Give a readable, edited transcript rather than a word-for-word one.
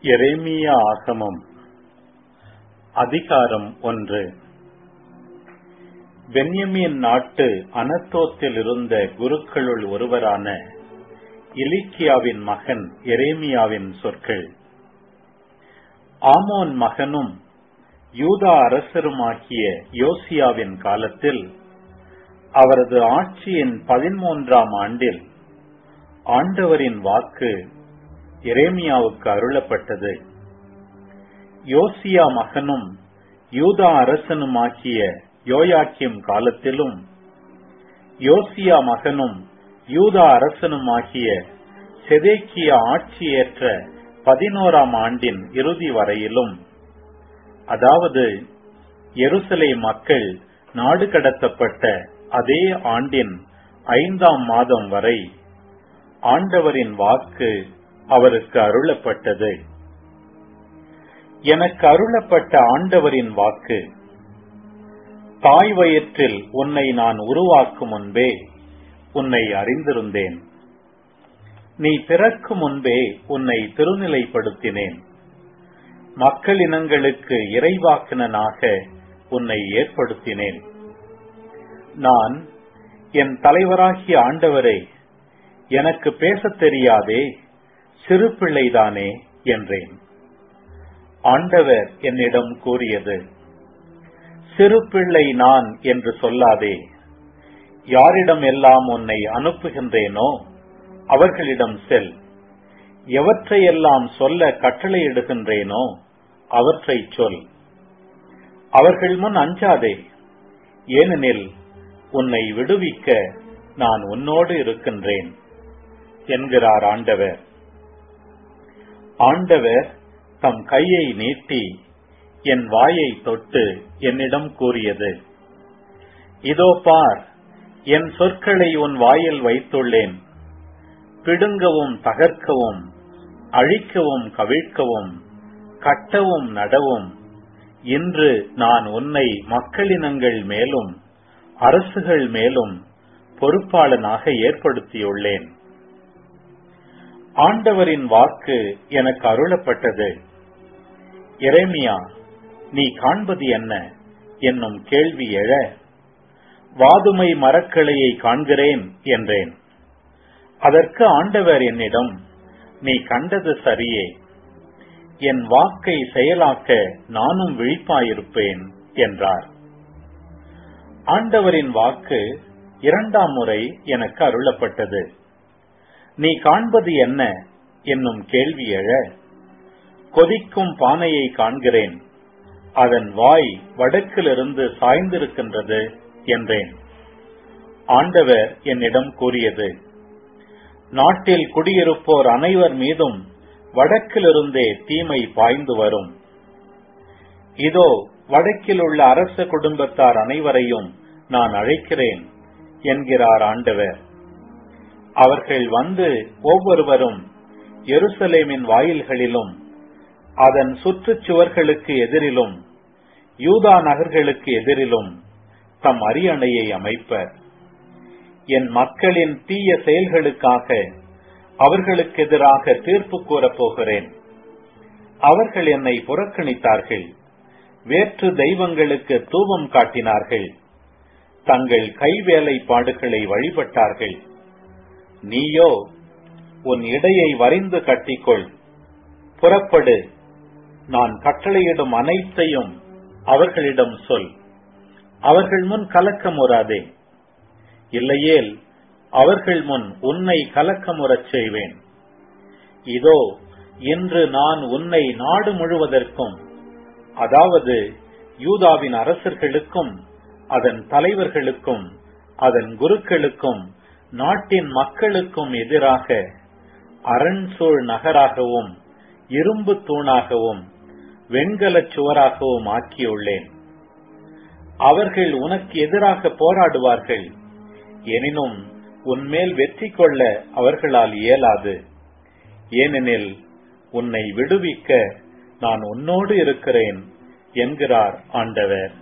எரேமியா ஆகமம் அதிகாரம் 1. பென்யமீன் நாட்டு அனத்தோத்தில் இருந்த குருக்களுள் ஒருவரான இலிக்கியாவின் மகன் எரேமியாவின் சொற்கள். ஆமோன் மகனும் யூதா அரசருமாகிய யோசியாவின் காலத்தில் அவரது ஆட்சியின் 13ஆம் ஆண்டில் ஆண்டவரின் வாக்கு எரேமியாவுக்கு அருளப்பட்டது. யோசியா மகனும் யூதா அரசனுமாகிய யோயாக்கிம் காலத்திலும் யோசியா மகனும் யூதா அரசனுமாகிய செதேக்கியா ஆட்சியேற்ற 11ஆம் ஆண்டின் இறுதி வரையிலும், அதாவது எருசலேம் மக்கள் நாடு கடத்தப்பட்ட அதே ஆண்டின் 5ஆம் மாதம் வரை ஆண்டவரின் வாக்கு அவருக்கு அருளப்பட்டது. எனக்கு அருளப்பட்ட ஆண்டவரின் வாக்கு: தாய் வயிற்றில் உன்னை நான் உருவாக்கும் முன்பே உன்னை அறிந்திருந்தேன். நீ பிறக்கும் முன்பே உன்னை திருநிலைப்படுத்தினேன். மக்களினங்களுக்கு இறைவாக்கினனாக உன்னை ஏற்படுத்தினேன். நான், என் தலைவராகிய ஆண்டவரே, எனக்கு பேசத் தெரியாதே, சிறு பிள்ளைதானே என்றேன். ஆண்டவர் என்னிடம் கூறியது: சிறு பிள்ளை நான் என்று சொல்லாதே. யாரிடம் எல்லாம் உன்னை அனுப்புகின்றேனோ அவர்களிடம் செல். எவற்றையெல்லாம் சொல்ல கட்டளையிடுகின்றேனோ அவற்றை சொல். அவர்கள் முன் அஞ்சாதே, ஏனெனில் உன்னை விடுவிக்க நான் உன்னோடு இருக்கின்றேன் என்கிறார் ஆண்டவர். ஆண்டவர் தம் கையை நீட்டி என் வாயை தொட்டு என்னிடம் கூறியது: இதோ பார், என் சொற்களை உன் வாயில் வைத்துள்ளேன். பிடுங்கவும் தகர்க்கவும், அழிக்கவும் கவிழ்க்கவும், கட்டவும் நடவும் இன்று நான் உன்னை மக்களினங்கள் மேலும் அரசுகள் மேலும் பொறுப்பாளனாக ஏற்படுத்தியுள்ளேன். ஆண்டவரின் வாக்கு எனக்கு அருளப்பட்டது: எரேமியா, நீ காண்பது என்ன என்னும் கேள்வி எழ, வாதுமை மரக்கிளையை காண்கிறேன் என்றேன். அதற்கு ஆண்டவர் என்னிடம்: நீ கண்டது சரியே. என் வாக்கை செயலாக்க நானும் விழிப்பாயிருப்பேன் என்றார். ஆண்டவரின் வாக்கு 2ஆம் முறை எனக்கு அருளப்பட்டது: நீ காண்பது என்ன என்னும் கேள்வி எழ, கொதிக்கும் பானையை காண்கிறேன். அதன் வாய் வடக்கிலிருந்து சாய்ந்திருக்கின்றது என்றேன். ஆண்டவர் என்னிடம் கூறியது: நாட்டில் குடியிருப்போர் அனைவர் மீதும் வடக்கிலிருந்தே தீமை பாய்ந்து வரும். இதோ, வடக்கில் உள்ள அரச குடும்பத்தார் அனைவரையும் நான் அழைக்கிறேன் என்கிறார் ஆண்டவர். அவர்கள் வந்து ஒவ்வொருவரும் எருசலேமின் வாயில்களிலும் அதன் சுற்றுச்சுவர்களுக்கு எதிரிலும் யூதா நகர்களுக்கு எதிரிலும் தம் அரியணையை அமைப்பர். என் மக்களின் தீய செயல்களுக்காக அவர்களுக்கு எதிராக தீர்ப்பு கூறப் போகிறேன். அவர்கள் என்னை புறக்கணித்தார்கள், வேற்று தெய்வங்களுக்கு தூபம் காட்டினார்கள், தங்கள் கைவேலைப்பாடுகளை வழிபட்டார்கள். நீயோ உன் இடையை வரிந்து கட்டிக்கொள், புறப்படு, நான் கட்டளையிடும் அனைத்தையும் அவர்களிடம் சொல். அவர்கள் முன் கலக்கமுறாதே, இல்லையேல் அவர்கள் முன் உன்னை கலக்கமுறச் செய்வேன். இதோ, இன்று நான் உன்னை நாடு முழுவதற்கும், அதாவது யூதாவின் அரசர்களுக்கும் அதன் தலைவர்களுக்கும் அதன் குருக்களுக்கும் நாட்டின் மக்களுக்கும் எதிராக அரண்சூழ் நகராகவும் இரும்பு தூணாகவும் வெண்கலச் சுவராகவும் ஆக்கியுள்ளேன். அவர்கள் உனக்கு எதிராக போராடுவார்கள், எனினும் உன்மேல் வெற்றி கொள்ள அவர்களால் இயலாது. ஏனெனில் உன்னை விடுவிக்க நான் உன்னோடு இருக்கிறேன் என்கிறார் ஆண்டவர்.